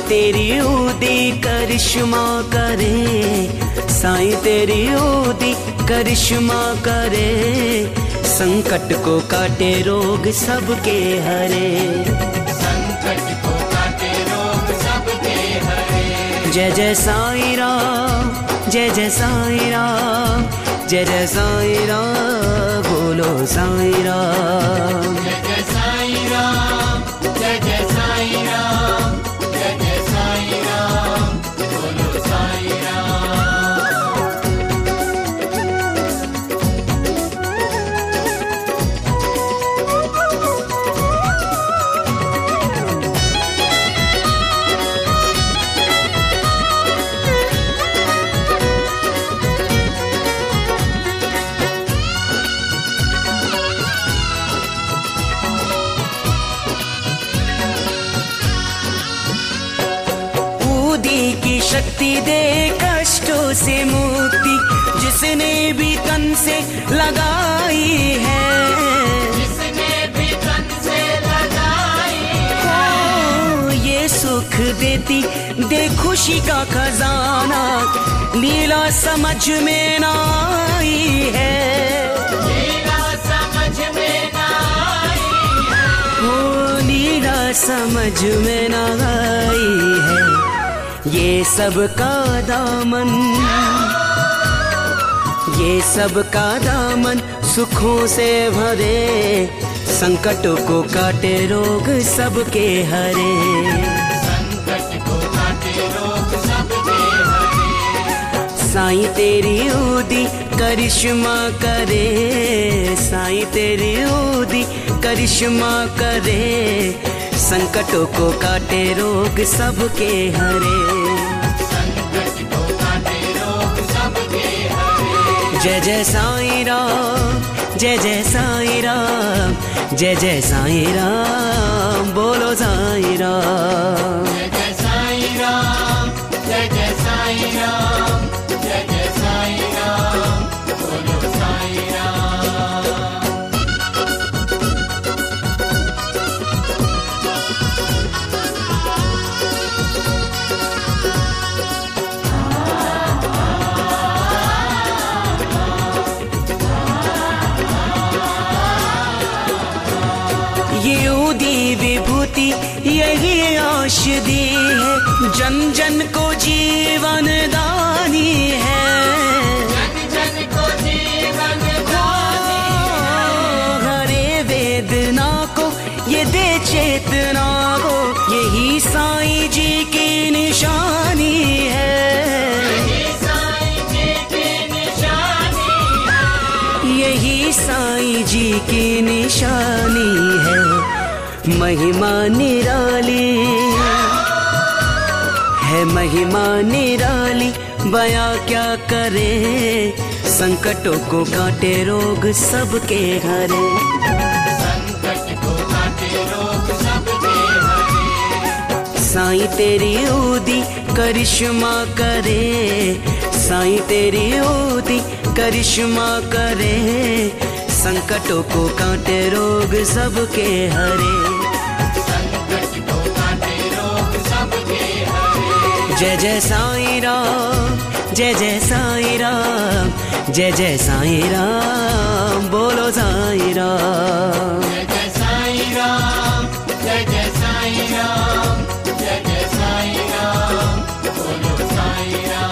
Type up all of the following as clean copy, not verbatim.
तेरी ऊदी करिश्मा करे, साईं तेरी ऊदी करिश्मा करे, संकट को काटे रोग सबके हरे, संकट को काटे रोग सबके हरे। जय जय साईं राम, जय जय साईं राम, जय जय साईं राम, बोलो साईं राम। जय जय साईं राम, जय जय साईं राम, जय जय साईं राम, बोलो साईं राम। की शक्ति दे कष्टों से मुक्ति, जिसने भी तन से लगाई है, जिसने भी तन से लगाई है। ये सुख देती दे खुशी का खजाना, लीला समझ में ना आई है, लीला समझ में ना आई है। ओ लीला समझ में ना आई है। ये सब का दामन, ये सब का दामन सुखों से भरे, संकटों को काटे रोग सबके हरे, संकट को काटे रोग सबके हरे। साईं तेरी ऊदी करिश्मा करे, साईं तेरी ऊदी करिश्मा करे, संकटों को काटे रोग सबके हरे, संकट को काटे रोग सबके हरे। जय जय साईं राम, जय जय साईं राम, जय जय साईं राम, बोलो साईं राम। जय जय साईं राम, जय जय साईं राम, जय जय साईं राम, बोलो साईं राम। ये ऊदी विभूति यही औषधि है, जन जन को जीवन दानी है, जन जन को जीवन दानी है। हरे वेदना को ये दे चेतना को, यही साईं जी की निशानी है, यही साईं जी की निशानी है, यही साईं जी की निशानी है। महिमा निराली है, महिमा निराली, बयां क्या करे, संकटों को काटे रोग सबके हरे, संकट को काटे रोग सबके हरे। साईं तेरी ऊदी करिश्मा करे, साईं तेरी ऊदी करिश्मा करे, संकटों को काटे रोग सबके हरे, संकट को काटे रोग सबके हरे। जय जय साईं राम, जय जय साईं राम, जय जय साईं राम, बोलो साईं राम। जय जय साईं राम, जय जय साईं राम, जय जय साईं राम, बोलो साईं राम।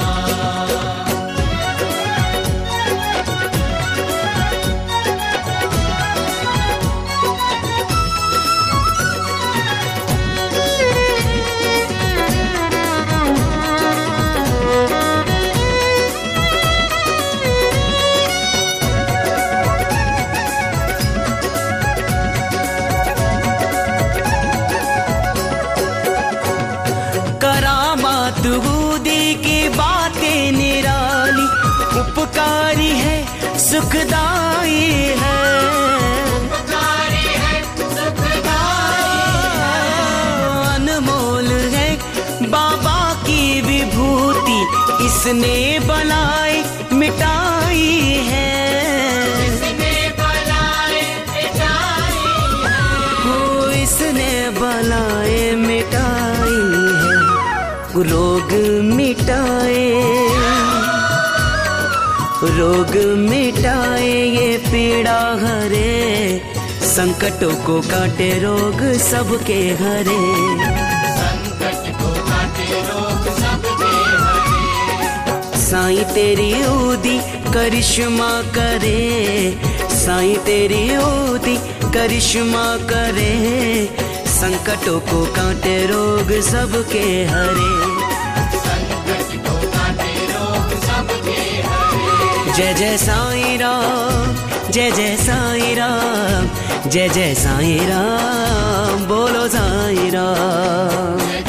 ऊदी की बातें निराली, उपकारी है सुखदाई है, उपकारी है सुखदाई है। अनमोल है बाबा की विभूति, इसने बलाएं मिटाई है, इसने बलाएं मिटाई है, इसने बलाएं मिटाई है। रोग मिटाए, रोग मिटाए ये पीड़ा हरे, संकटों को काटे रोग सबके हरे। संकट को काटे रोग सबके हरे। साईं तेरी ऊदी करिश्मा करे, साईं तेरी ऊदी करिश्मा करे, संकटों को काटे रोग सबके हरे। संकट को काटे रोग सबके हरे। जय जय साईं राम, जय जय साईं राम, जय जय साईं राम, बोलो साईं राम।